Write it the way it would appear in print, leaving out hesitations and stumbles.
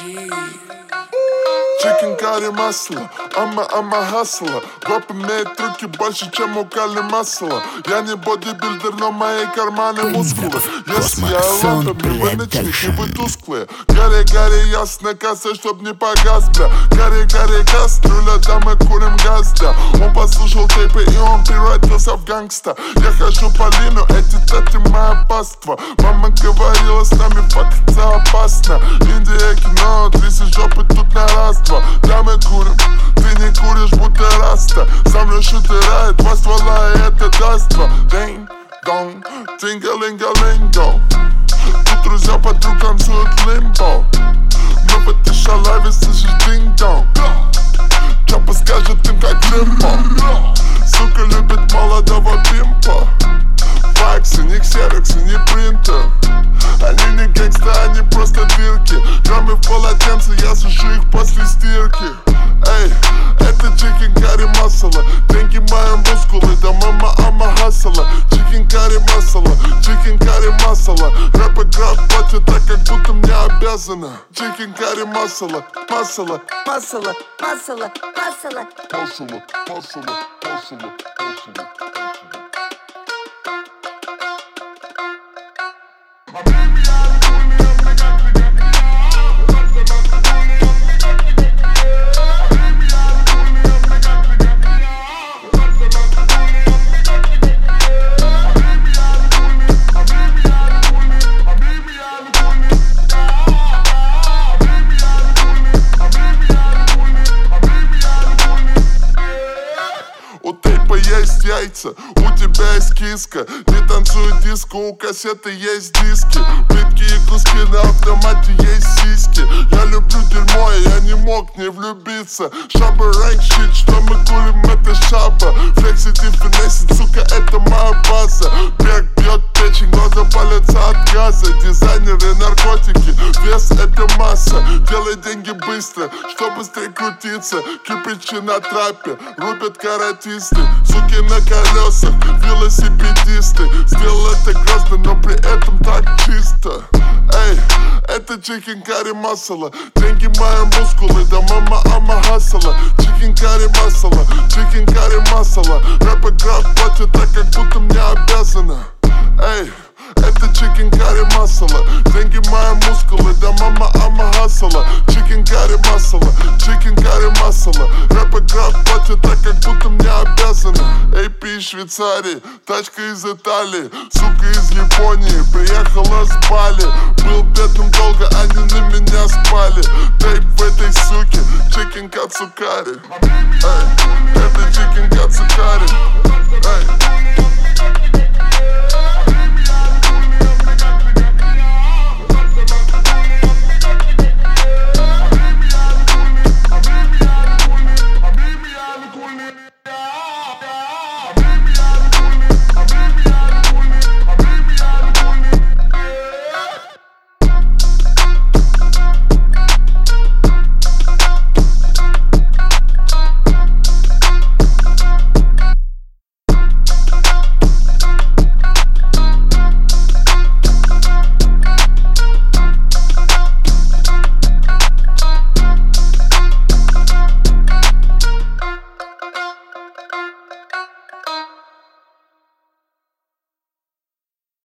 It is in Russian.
Чикен карри масло, ама хасла. Гоп имеет трюки больше, чем у Кали масла. Я не бодибилдер, но мои карманы мускулы. Если я лампами, вы ночники, вы тусклые. Гори, ясно, касса, чтоб не погас, бля. Гори, кастрюля, да мы курим газ, да. Он послушал тейпы и он превратился в гангста. Я хожу по лину, эти теты моя паства. Мама говорила, с нами факаться опасно. Индия, кино, 30 жопы тут на раз-два. Да мы курим, ты не куришь, будто раста. Сам лишь утирает, два ствола и это даст два. Динг-донг, тинга-линга-линго. Тут друзья подруг танцуют лимбо. Но в этой шалаве слышишь динг-донг. Чапа скажет им как лимбо. Сука любит молодого пимпа. Факсы, не ксероксы, не принтер. Они не гэнгста, они просто дырки. Кроме в полотенце, я сушу их после стирки. Эй, это чикен карри масала. Деньги мои мускулы, да ама хасала. Чикен карри масала. Рэп игра платит так, как будто мне обязана. Чикен карри масала. У тейпа есть яйца, у тебя есть киска. Не танцует диско, у кассеты есть диски. Плитки и куски на автомате есть сиськи. Я люблю дерьмо, и я не мог не влюбиться. Шаба рэнк щит, что мы курим, это шаба. Флексит и финесит, сука, это моя база. Бег бьет печень, глаза палятся от газа. Дизайнеры, наркотики, вес это масса. Делай деньги быстро, что быстрее крутиться. Кирпичи на трапе, рубят каратисты. Суки на колесах, велосипедисты. Сделал это грозно, но при этом так чисто. Эй, это чикен карри масала. Деньги мои мускулы, да ама хасала. Чикен карри масала. Рэп игра платит так, как будто мне обязана. Эй, это чикен карри масала. Деньги мои мускулы, да ама хасала. Чикен карри масала. Рэп игра платит так, как будто мне обязана. AP из Швейцарии, тачка из Италии. Сука из Японии, приехала с Бали. Был бедным долго, они на меня спали. Тейп в этой суке, чикен кацукари. Эй, это чикен кацукари.